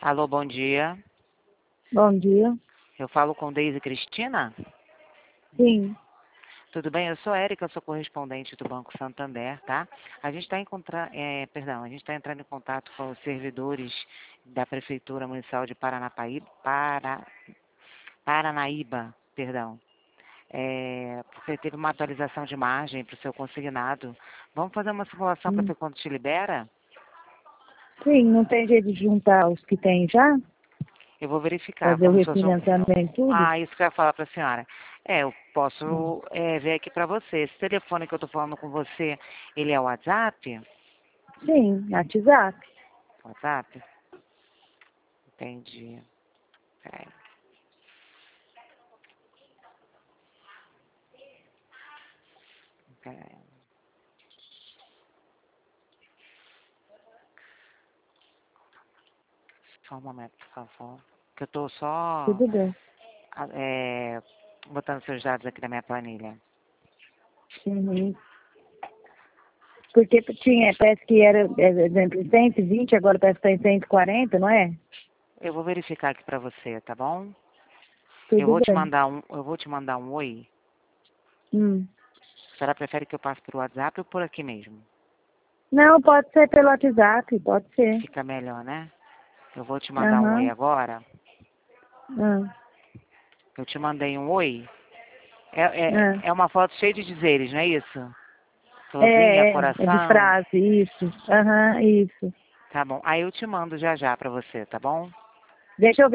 Alô, bom dia. Bom dia. Eu falo com Deise Cristina? Sim. Tudo bem? Eu sou Érica, sou correspondente do Banco Santander, tá? A gente está entrando em contato com os servidores da Prefeitura Municipal de Paranaíba, perdão. Porque teve uma atualização de margem para o seu consignado. Vamos fazer uma simulação para ver quanto te libera? Sim, não tem jeito de juntar os que tem já? Eu vou verificar, Fazer o como se fosse um... refinanciamento, tudo? Ah, isso que eu ia falar para a senhora. Eu posso ver aqui para você. Esse telefone que eu estou falando com você, ele é o WhatsApp? Sim, WhatsApp. WhatsApp? Entendi. Peraí. Peraí. Só um momento, por favor. Que eu estou só Tudo bem. botando seus dados aqui na minha planilha. Uhum. Porque tinha, parece que era, exemplo, 120, agora parece que está em 140, não é? Eu vou verificar aqui para você, tá bom? Tudo bem. Eu vou te mandar um oi. Hum. A senhora prefere que eu passe por WhatsApp ou por aqui mesmo? Não, pode ser pelo WhatsApp, pode ser. Fica melhor, né? Eu vou te mandar um oi Aham. agora. Ah, Eu te mandei um oi. É, é, ah. é uma foto cheia de dizeres, não é isso? Florzinha, É de coração. frase, isso. Aham, isso. Tá bom. Aí eu te mando já já pra você, tá bom? Deixa eu ver.